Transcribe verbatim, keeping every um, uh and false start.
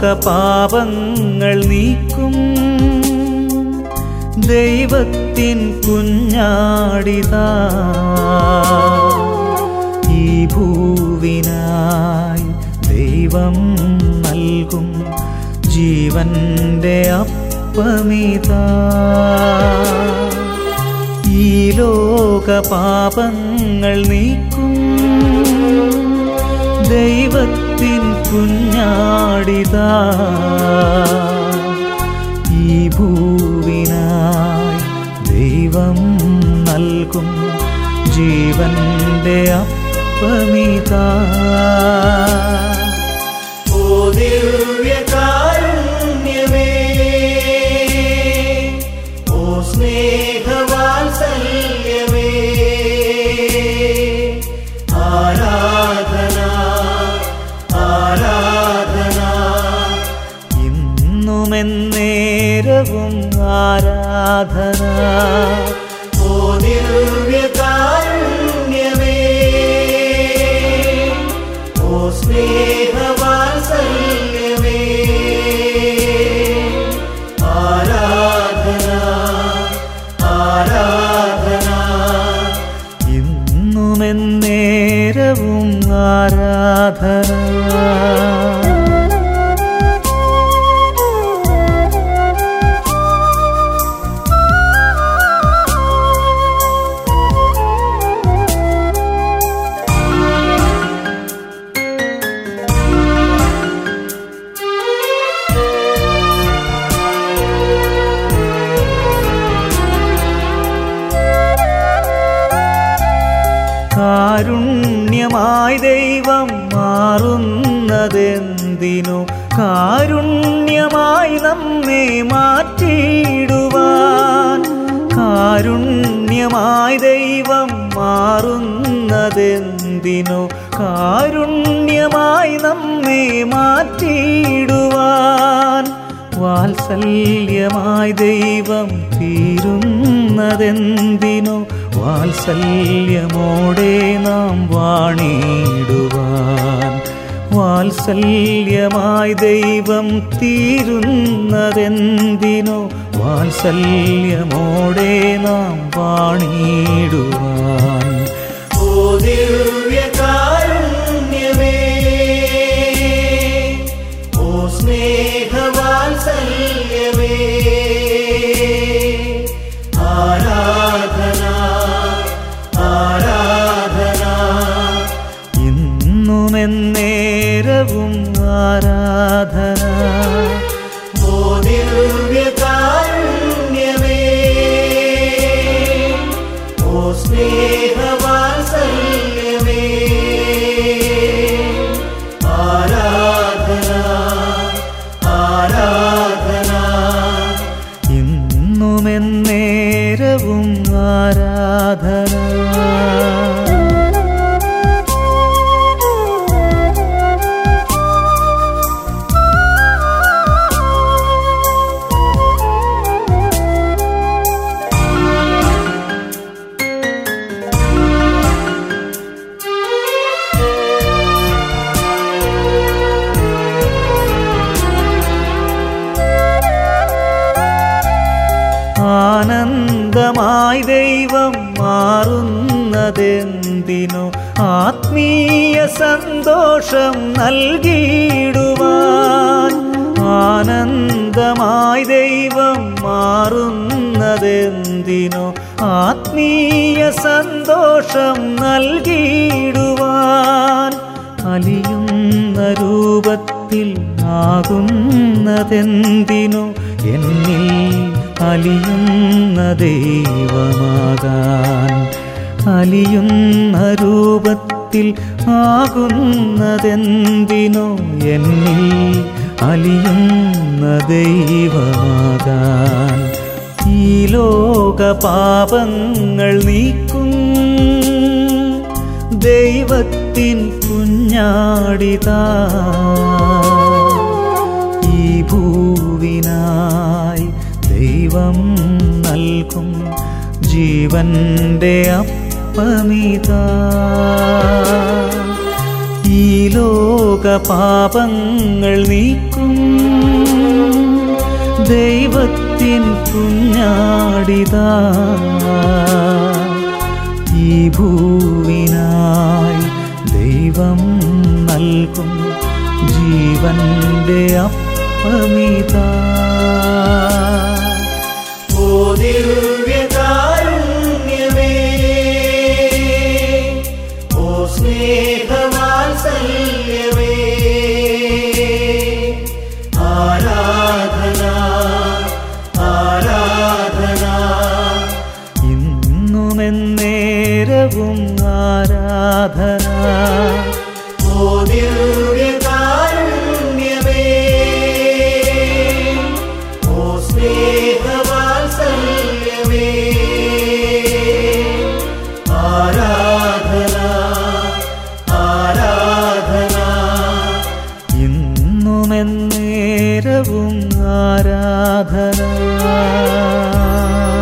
പാപങ്ങൾ നീക്കും ദൈവത്തിൻ കുഞ്ഞാടിതാ. ഈ ഭൂവിനായി ദൈവം നൽകും ജീവന്റെ അപ്പമിതാ. ഈ ലോക പാപങ്ങൾ നീക്കും ദൈവത്തിൻ കുഞ്ഞാടിതാ. ഈ ഭൂവിനായി ദൈവം നൽകും ജീവന്റെ അപ്പമിതാ. ഓ ദിവ്യകാരുണ്യമേ, ഓ സ്നേഹവാത്സല്യമേ, ആരാധന ആരാധന ഇന്നുമെന്നേരവും ആരാധന. ഓ ദിവ്യകാരുണ്യമേ, ഓ സ്നേഹവാത്സല്യമേ, ആരാധന ആരാധന ഇന്നുമെന്നേരവും ആരാധന. കാരുണ്യമായി ദൈവം മാറുന്നതെന്തിനു? കാരുണ്യമായി നമ്മെ മാറ്റിയിടുവാൻ. കാരുണ്യമായി ദൈവം മാറുന്നതെന്തിനു? കാരുണ്യമായി നമ്മെ മാറ്റിയിടുവാൻ. വാത്സല്യമായി ദൈവം തീരുന്നതെന്തിനു? വാത്സല്യമോടെ നാം വാണിടുവാൻ. വാത്സല്യമായി ദൈവം തീരുന്നതെന്തിനു? വാത്സല്യമോടെ നാം വാണിടുവാൻ. ഓ ദിവ്യകാരുണ്യമേ, ഓ സ്നേഹവാത്സല്യമേ, ആരാധന ആരാധന ഇന്നുമെന്നേരവും ആരാധന. ഓ ദിവ്യകാരുണ്യമേ, ഓ സ്നേഹവാത്സല്യമേ, ആരാധന ആരാധന ഇന്നുമെന്നേരവും ആരാധന. ആനന്ദമായി ദൈവം മാറുന്നതെന്തിനു? ആത്മീയ സന്തോഷം നൽകിയിടുവാൻ. ആനന്ദമായി ദൈവം മാറുന്നതെന്തിനു? ആത്മീയ സന്തോഷം നൽകിയിടുവാൻ. അലിയുന്ന രൂപത്തിൽ ആകുന്നതെന്തിനു? എന്നിൽ അലിയുന്ന ദൈവമാകാൻ. അലിയുന്ന രൂപത്തിൽ ആകുന്നതെന്തിനു? എന്നിൽ അലിയുന്ന ദൈവമാകാൻ. ഈ ലോക പാപങ്ങൾ നീക്കും ദൈവത്തിൻ കുഞ്ഞാടിതാ. ഈ ഭൂവിനായി ദൈവം നൽകും ജീവന്റെ അപ്പമിതാ. ഈ ലോക പാപങ്ങൾ നീക്കും ദൈവത്തിൻ കുഞ്ഞാടിതാ ഈ ഭൂവിനായി ദൈവം നൽകും ജീവന്റെ അപ്പമിതാ. ഓ ദിവ്യകാരുണ്യമേ, ഓ സ്നേഹവാത്സല്യമേ, ആരാധന ആരാധന ഇന്നുമെന്നേരവും ആരാധന. ഓ ദിവ്യകാരുണ്യമേ, ഓ സ്നേഹവാത്സല്യമേ, ആരാധന ആരാധന ഇന്നുമെന്നേരവും ആരാധന.